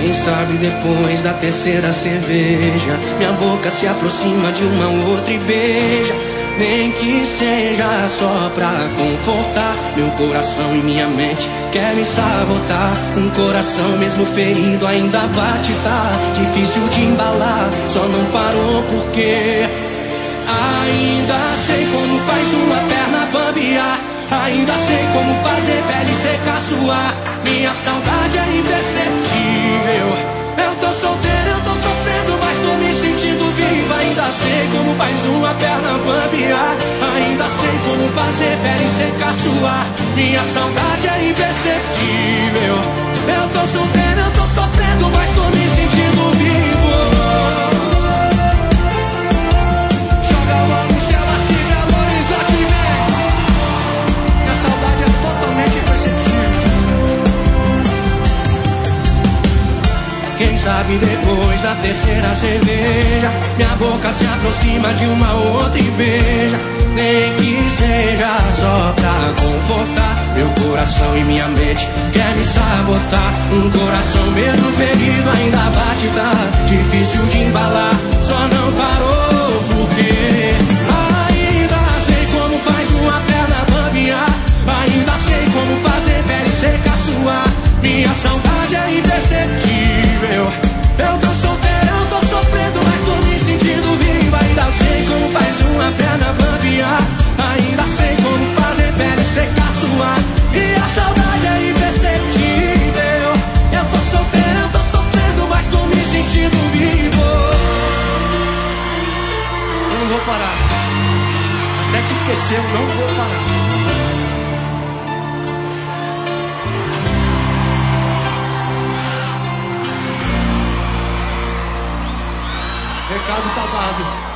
Quem sabe depois da terceira cerveja minha boca se aproxima de uma outra e beija. Nem que seja só pra confortar meu coração e minha mente quer me sabotar. Um coração mesmo ferido ainda bate, tá difícil de embalar, só não parou porque ainda sei como faz uma perna bambear. Ainda sei como fazer pele secar, suar. Minha saudade é imperceptível. Eu tô solteiro, eu tô sofrendo, mas tô me sentindo viva. Ainda sei como faz uma perna bambear. Ainda sei como fazer pele secar, suar. Minha saudade é imperceptível. Eu tô solteiro, eu tô sofrendo, mas tô me sentindo vivo. Joga a mão no céu, assim, meu horizonte vem. Minha saudade é totalmente imperceptível. Quem sabe depois da terceira cerveja minha boca se aproxima de uma outra e beija. Nem que seja só pra confortar meu coração e minha mente quer me sabotar. Um coração mesmo ferido ainda bate, tá difícil de embalar, só não parou porque ainda sei como faz uma perna bambear. Ainda sei como fazer pele secar, suar. Minha saudade é imperceptível. Eu tô solteiro, eu tô sofrendo, mas tô me sentindo vivo. Ainda sei como faz uma perna bambear. Ainda sei como fazer pele secar, suar. Minha saudade é imperceptível. Eu tô solteiro, eu tô sofrendo, mas tô me sentindo vivo. Eu não vou parar. Até te esquecer, eu não vou parar. Recado tá dado.